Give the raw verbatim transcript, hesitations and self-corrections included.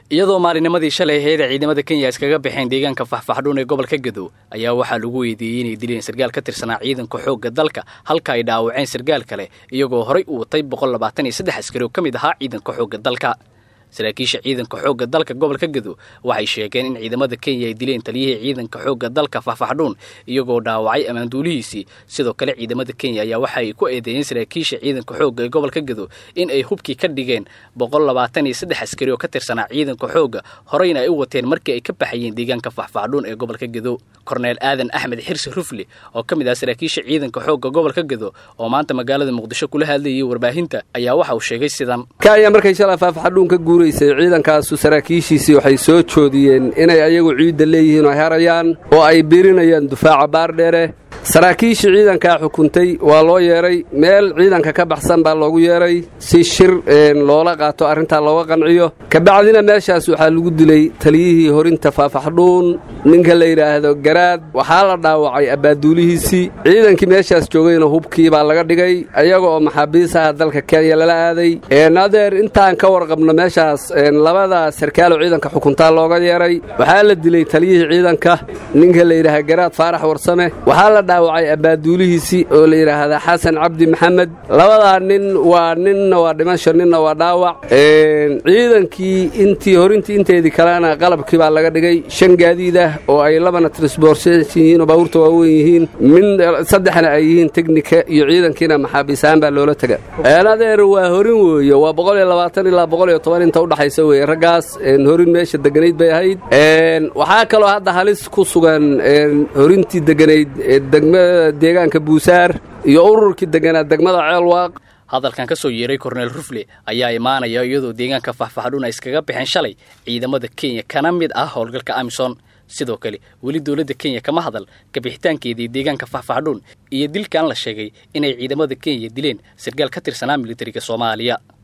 iyadoo maalinimadii shalay hay'adda ciidamada Kenya iskaga bixeen deegaanka Faahfaahduun ee gobolka Gedo ayaa waxaa lagu weydiiyay inay dileen sargaal ka tirsanaa ciidanka xoogga dalka halka ay dhaawaceen sargaal kale iyagoo horay u watay boqol labaatan iyo saddex askari oo kamid ahaa ciidanka xoogga dalka saraakiisha ciidanka xoogga dalka gobolka Gedo waxay sheegeen in ciidamada Kenya ay dileen taliyihii ciidanka xoogga dalka Faahfaahduun iyagoo dhaawacay amaanduulihiisii sidoo kale ciidamada Kenya ayaa waxay ku eedeeyeen saraakiisha ciidanka xoogga ee gobolka Gedo in ay hubkii ka dhigeen boqol labaatan iyo saddex askari oo ka tirsanaa ciidanka xoogga horeyna ay u wateen markii ay ka baxayeen deegaanka Faahfaahduun ee gobolka Gedo Cornel Aadan Axmed Xirsi Rufli oo kamid ah saraakiisha ciidanka xoogga gobolka Gedo oo maanta magaalada Muqdisho kula hadlayay warbaahinta ayaa waxa uu sheegay sidan Kenya markay shalay Faahfaahduun ka ciidankaas saraakiishiisii waxay soo joodiyeen inay ayagu ciid leeyihiin oo harayaan oo ay birinayaan difaaca baardheere saraakiishii ciidanka xukuntay waa loo yeeray meel ciidanka ka baxsan baa loogu yeeray si shir loola qaato arinta looga qanciyo ka bacdina meeshaas waxa lagu dilay taliyihii horinta Faahfaahduun ninka la yiraahdo Garaad waxa la dhaawacay abaaduulihiisii ciidankii meeshaas joogayna hubkii baa laga dhigay ayaga oo maxaabiisaha dalka Kenya la aaday ee nadeer intaan ka warqabno meeshaas labada sarkaal oo ciidanka xukunta looga yeeray waxa la dilay taliyihii ciidanka ninka la yiraahdo Garaad Faarax Warsame waxa la dhaawacay abaaduulihiisii oo la yiraahdo Xasan Cabdi Maxamed labada nin waa nin waa dhimasho ninna waa dhaawac ee ciidankii intii horintii inteedii kalena qalabkii baa laga dhigay shan gaadiid ah oo ay labana transportation oo baabuurta waaweyn yihiin min saddexna ay yihiin teknika iyo ciidankiina maxaabiisaan baa loola taga aanadeer waa horin weeyo waa boqol iyo labaatan ilaa boqol iyo toban inta u dhaxaysa weey ragaas horin meesha deganayd bay ahayd ee waxa kale oo hadda halis ku sugan horintii deganayd degmada deegaanka Buusaar iyo ururkii deganaa degmada Ceelwaaq hadalkan ka soo yeeray Cornel Rufli ayaa imaanaya iyadoo deegaanka Faahfaahduun ay iskaga bixeen shalay ciidamada Kenya kana mid ah howlgalka Amisom sidoo kale wali dawladda Kenya kama hadal ka bixitaankeedii deegaanka Faahfaahduun iyo dilkan la sheegay inay ciidamada Kenya dileen sargaal ka tirsanaa militariga Soomaaliya